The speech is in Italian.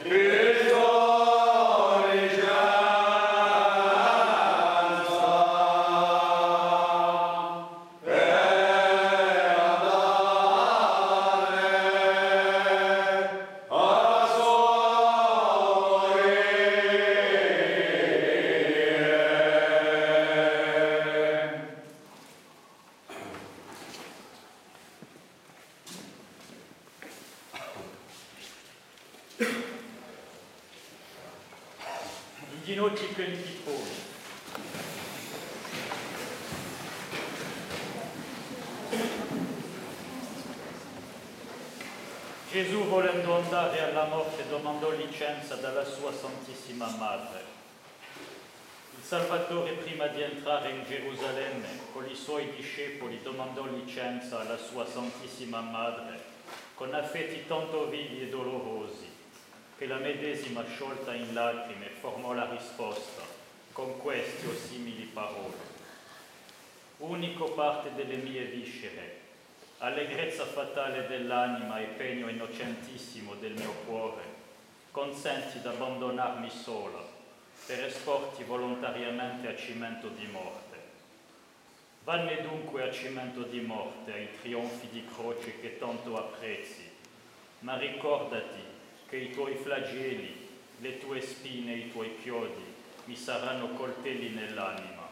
I ginocchi pieni di polli. Gesù, volendo andare alla morte, domandò licenza dalla sua Santissima Madre. Il Salvatore, prima di entrare in Gerusalemme, con i suoi discepoli, domandò licenza alla sua Santissima Madre, con affetti tanto vivi e dolorosi, che la medesima, sciolta in lacrime, formò la risposta con queste o simili parole. Unico parte delle mie viscere, allegrezza fatale dell'anima e pegno innocentissimo del mio cuore, consenti d'abbandonarmi sola per esporti volontariamente a cimento di morte. Vanne dunque a cimento di morte ai trionfi di croce che tanto apprezzi, ma ricordati che i tuoi flagelli, le tue spine e i tuoi chiodi mi saranno coltelli nell'anima.